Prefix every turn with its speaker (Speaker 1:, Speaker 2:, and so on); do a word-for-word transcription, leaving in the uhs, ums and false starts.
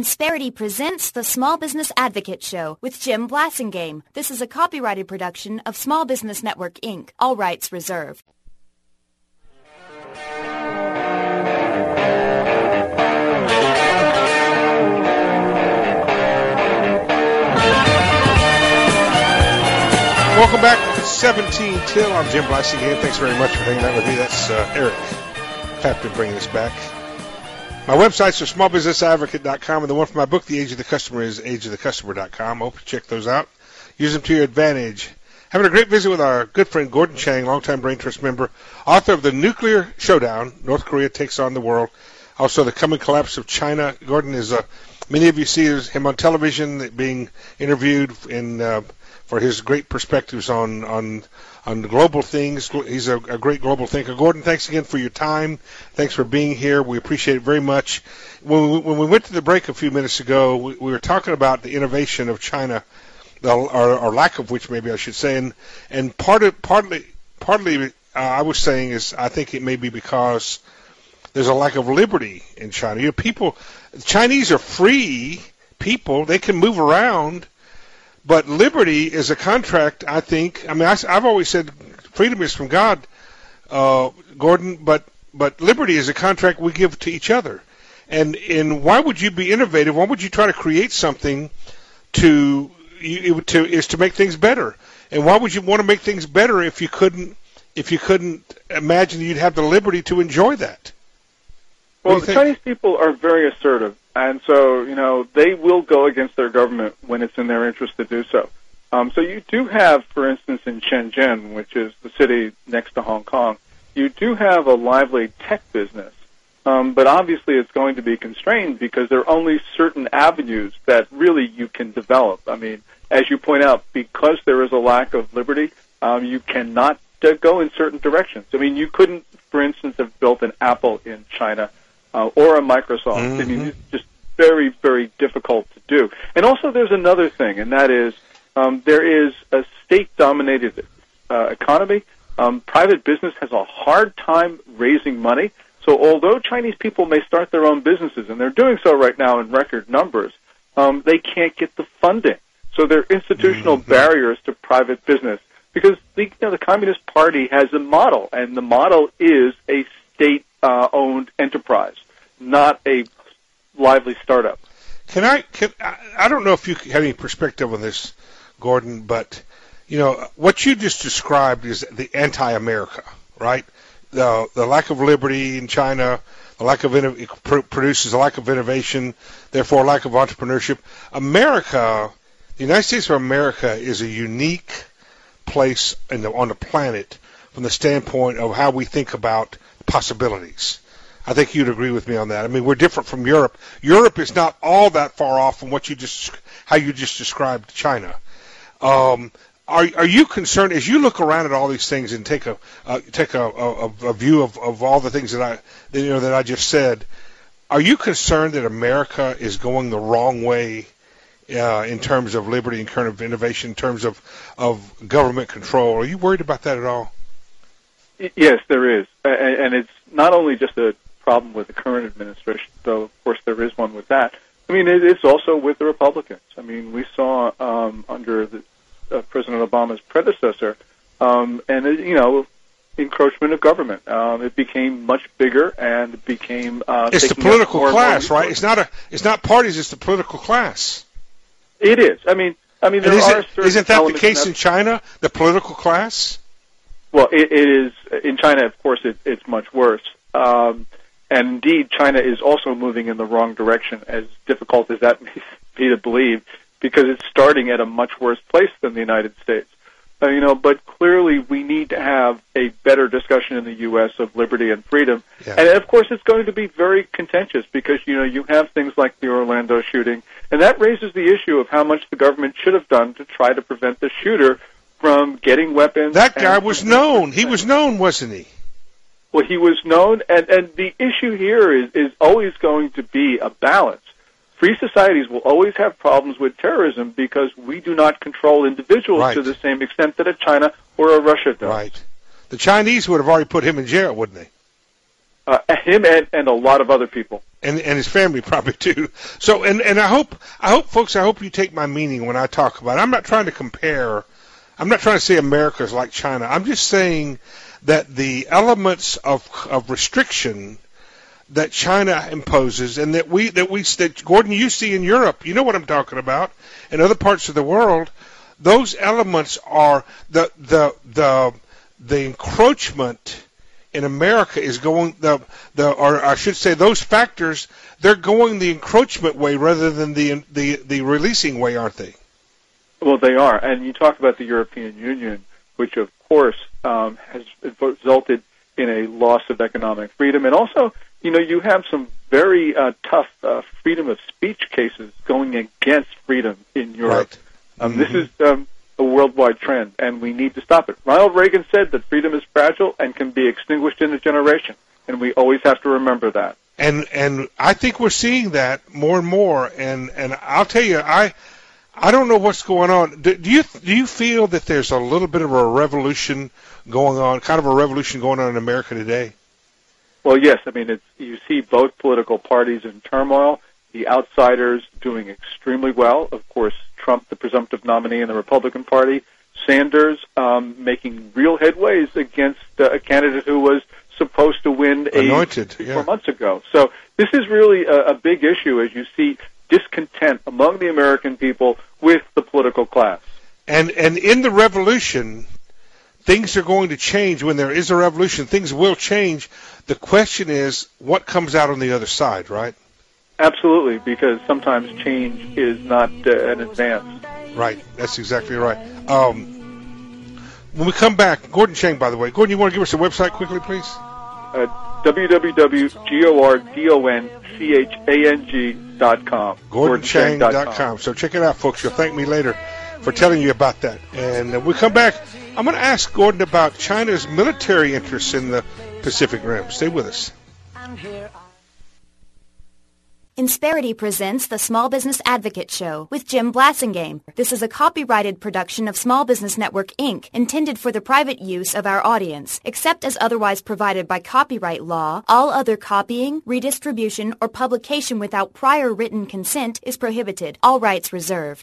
Speaker 1: Insperity presents the Small Business Advocate Show with Jim Blasingame. This is a copyrighted production of Small Business Network, Incorporated. All rights reserved.
Speaker 2: Welcome back to seventeen till. I'm Jim Blasingame. Thanks very much for hanging out with me. That's uh, Eric Clapton bringing us back. My websites are small business advocate dot com, and the one for my book, The Age of the Customer, is age of the customer dot com. I hope you check those out. Use them to your advantage. Having a great visit with our good friend Gordon Chang, longtime Brain Trust member, author of The Nuclear Showdown, North Korea Takes on the World, also The Coming Collapse of China. Gordon is, uh, many of you see him on television being interviewed in uh, for his great perspectives on on on global things. He's a, a great global thinker. Gordon, thanks again for your time. Thanks for being here. We appreciate it very much. When we, when we went to the break a few minutes ago, we, we were talking about the innovation of China, or, or lack of which, maybe I should say, and and part of, partly partly uh, I was saying is I think it may be because there's a lack of liberty in China. You know, people, the Chinese are free people; they can move around. But liberty is a contract, I think. I mean, I, I've always said freedom is from God, uh, Gordon, but but liberty is a contract we give to each other. And and why would you be innovative? Why would you try to create something to you, to is to make things better? And why would you want to make things better if you couldn't if you couldn't imagine you'd have the liberty to enjoy that?
Speaker 3: Well, the Chinese people are very assertive, and so, you know, they will go against their government when it's in their interest to do so. Um, so you do have, for instance, in Shenzhen, which is the city next to Hong Kong, you do have a lively tech business, um, but obviously it's going to be constrained because there are only certain avenues that really you can develop. I mean, as you point out, because there is a lack of liberty, um, you cannot uh, go in certain directions. I mean, you couldn't, for instance, have built an Apple in China Uh, or a Microsoft. Mm-hmm. I mean, it's just very, very difficult to do. And also there's another thing, and that is um, there is a state-dominated uh, economy. Um, private business has a hard time raising money. So although Chinese people may start their own businesses, and they're doing so right now in record numbers, um, they can't get the funding. So there are institutional mm-hmm. barriers to private business because the, you know, the Communist Party has a model, and the model is a state Uh, owned enterprise, not a lively startup.
Speaker 2: Can I? Can, I don't know if you have any perspective on this, Gordon, but you know what you just described is the anti-America, right? The the lack of liberty in China, the lack of it produces a lack of innovation, therefore a lack of entrepreneurship. America, the United States of America, is a unique place in the, on the planet from the standpoint of how we think about possibilities. I think you'd agree with me on that. I mean, we're different from Europe. Europe is not all that far off from what you just, how you just described China. Um, are are you concerned as you look around at all these things and take a uh, take a, a, a view of, of all the things that I that, you know that I just said? Are you concerned that America is going the wrong way uh, in terms of liberty and kind of innovation, in terms of of government control? Are you worried about that at all?
Speaker 3: Yes, there is, and it's not only just a problem with the current administration, though of course there is one with that. I mean, it's also with the Republicans. I mean, we saw um, under the, uh, President Obama's predecessor, um, and you know, encroachment of government. Um, it became much bigger, and it became. Uh,
Speaker 2: it's the political class, right? It's not a. It's not parties. It's the political class.
Speaker 3: It is. I mean, I mean, there are certain
Speaker 2: isn't that the case in China? The political class.
Speaker 3: Well, it, it is in China. Of course, it, it's much worse. Um, and indeed, China is also moving in the wrong direction, as difficult as that may be to believe, because it's starting at a much worse place than the United States. Uh, you know, but clearly we need to have a better discussion in the U S of liberty and freedom. Yeah. And of course, it's going to be very contentious because you know you have things like the Orlando shooting, and that raises the issue of how much the government should have done to try to prevent the shooter from getting weapons.
Speaker 2: That guy was known. He was known, wasn't he?
Speaker 3: Well, he was known, and, and the issue here is, is always going to be a balance. Free societies will always have problems with terrorism because we do not control individuals right. to the same extent that a China or a Russia does.
Speaker 2: Right. The Chinese would have already put him in jail, wouldn't they?
Speaker 3: Uh, him and, and a lot of other people.
Speaker 2: And, and his family probably too. So, and, and I hope, I hope, folks, I hope you take my meaning when I talk about it. I'm not trying to compare. I'm not trying to say America is like China. I'm just saying that the elements of, of restriction that China imposes and that we, that we, that Gordon, you see in Europe, you know what I'm talking about, in other parts of the world, those elements are the, the, the, the encroachment in America is going the the or I should say those factors, they're going the encroachment way rather than the the the releasing way, aren't they?
Speaker 3: Well, they are. And you talk about the European Union, which of course um, has resulted in a loss of economic freedom, and also, you know, you have some very uh, tough uh, freedom of speech cases going against freedom in Europe.
Speaker 2: Right.
Speaker 3: Um,
Speaker 2: mm-hmm.
Speaker 3: This is um, a worldwide trend, and we need to stop it. Ronald Reagan said that freedom is fragile and can be extinguished in a generation, and we always have to remember that.
Speaker 2: And and I think we're seeing that more and more. And, and I'll tell you, I I don't know what's going on. Do, do you do you feel that there's a little bit of a revolution going on, kind of a revolution going on in America today?
Speaker 3: Well, yes. I mean, it's, you see both political parties in turmoil. The outsiders doing extremely well. Of course, Trump, the presumptive nominee in the Republican Party. Sanders um, making real headways against uh, a candidate who was supposed to win a
Speaker 2: Anointed,
Speaker 3: three,
Speaker 2: yeah.
Speaker 3: four months ago. So this is really a, a big issue as you see discontent among the American people with the political class.
Speaker 2: And and in the revolution, things are going to change. When there is a revolution, things will change. The question is, what comes out on the other side, right?
Speaker 3: Absolutely, because sometimes change is not uh, an advance.
Speaker 2: Right, that's exactly right. Um, when we come back, Gordon Chang, by the way. Gordon, you want to give us a website quickly, please?
Speaker 3: Uh, w w w dot gordon chang dot com.
Speaker 2: gordon chang dot com. So check it out, folks. You'll thank me later for telling you about that. And uh, when we come back, I'm going to ask Gordon about China's military interests in the Pacific Rim. Stay with us.
Speaker 1: Insperity presents the Small Business Advocate Show with Jim Blasingame. This is a copyrighted production of Small Business Network, Incorporated, intended for the private use of our audience. Except as otherwise provided by copyright law, all other copying, redistribution, or publication without prior written consent is prohibited. All rights reserved.